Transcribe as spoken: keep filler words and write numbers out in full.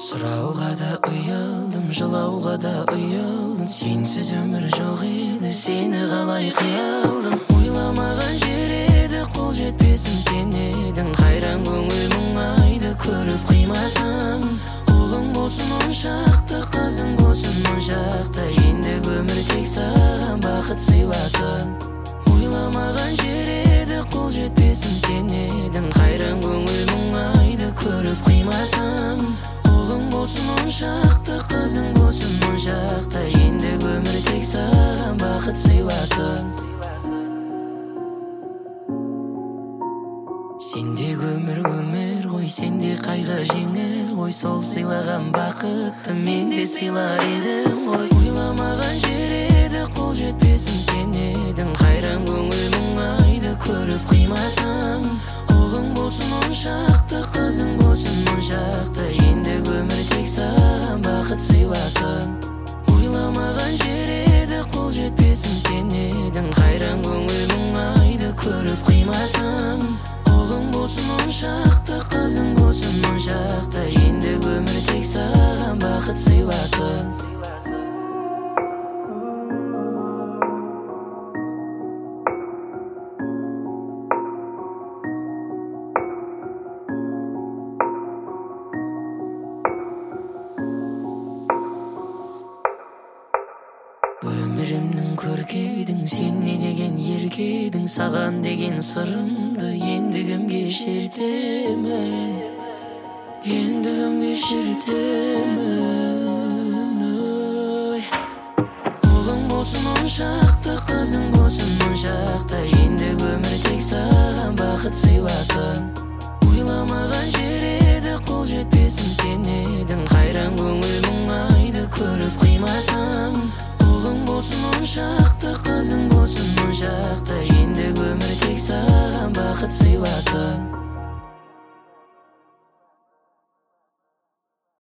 Сұрауға да ұялдым, жылауға да ұялдым. Сенсіз өмір жоқ еді, сені қалай қиялдым. Ойламаған жер еді, қол жетпесім сен едің. Қайран көңіл мұңайды көріп қимасаң. Ұлың болсын он шақты, қызың болсын он шақты. Ендігі өмір тек саған бақыт сыйласын. Ойламаған жер еді, қол жетпесім сен едің. Қайран көңіл мұңайды көріп қимасаң. Ұлың болсын он шақты, қызың болсын он шақты. Ендігі өмір тек саған бақыт сыйласын. Сендегі өмір өмір ғой, сенде қайғы жеңіл ғой. Сол сыйлаған бақытты мен де сыйлар едім ғой. Ойламаған жер еді, қол жетпесім сен едің. Қайран көңіл мұңайды көріп қимасаң. Ұлың болсын он шақты, қызың болсын он шақты. Ендігі өмір тек саған бақыт сыйласын. Ойламаған жер еді, қол жетпесім сен едің. Қайран көңіл мұңайды көріп қимасаң. Ұлың болсын он шақты, қызың болсын он шақты. Ендігі өмір тек саған бақыт сыйласын. Өмірімнің көркейдің, сен не деген еркедің. Саған деген сырымды енді кімге шертемін, енді кімге шертемін. Ұлың болсын он шақты, қызың болсын он шақты. Ендігі өмір тек саған бақыт сыйласын. Ойламаған жер еді, қол жетпесім сен едің. Қайран көңіл мұңайды көріп қимасаң. Ұлың болсын он шақты, қызың болсын он шақты. Ендігі өмір тек саған бақыт сыйласын.